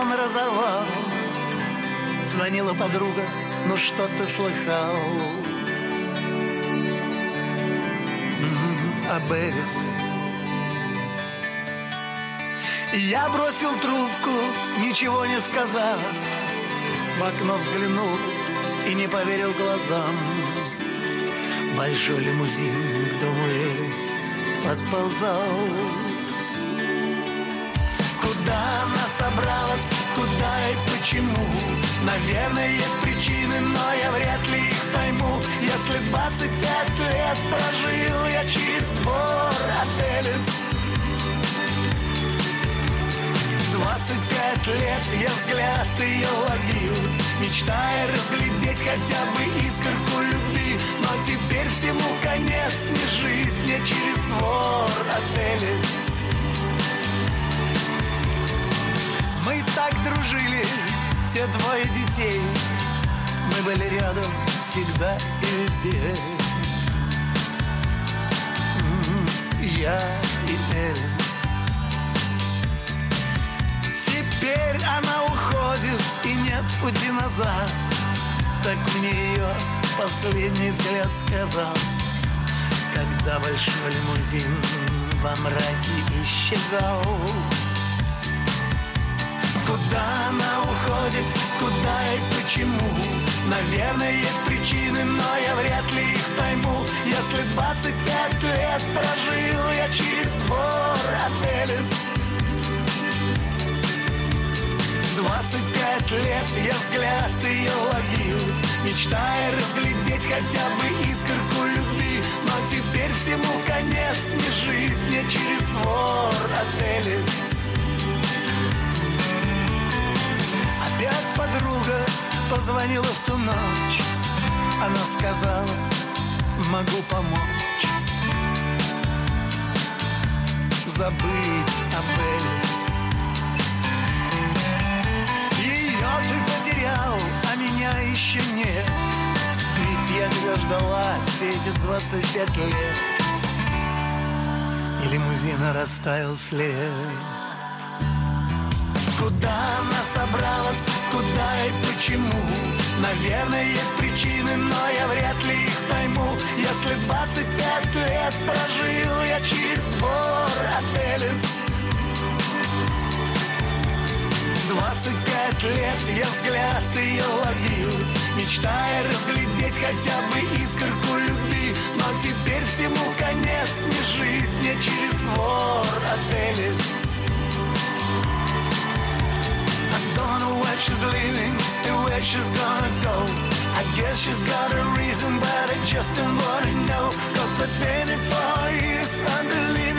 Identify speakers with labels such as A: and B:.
A: телефон разорвал. Звонила подруга, ну что ты слыхал? Об Элис. Я бросил трубку, ничего не сказав. В окно взглянул и не поверил глазам. Большой лимузин к дому Элис подползал. Куда она собралась, куда и почему? Наверное, есть причины, но я вряд ли их пойму. Если 25 лет прожил я через двор от Элис, 25 лет я взгляд ее ловил, мечтая разглядеть хотя бы искорку любви. Но теперь всему конец, не жизнь мне через двор от Элис. Мы так дружили, те двое детей. Мы были рядом всегда и везде. Я и Элис. Теперь она уходит, и нет пути назад. Так мне ее последний взгляд сказал, когда большой лимузин во мраке исчезал. Куда она уходит, куда и почему? Наверное, есть причины, но я вряд ли их пойму. Если 25 лет прожил я через двор от Элис, 25 лет я взгляд ее ловил, мечтая разглядеть хотя бы искорку любви. Но теперь всему конец, не жизнь мне через двор от Элис. Опять подруга позвонила в ту ночь. Она сказала, могу помочь забыть об Элис. Ее ты потерял, а меня еще нет. Ведь я тебя ждала все эти 25 лет. И лимузина растаял след. Куда она собралась, куда и почему? Наверное, есть причины, но я вряд ли их пойму. Если 25 лет прожил я через двор от Элис, 25 лет я взгляд ее ловил, мечтая разглядеть хотя бы искорку любви. Но теперь всему конец, не жизнь мне через двор от Элис. Don't know where she's living and where she's gonna go. I guess she's got a reason, but I just don't wanna know. 'Cause for 24 years I'm believing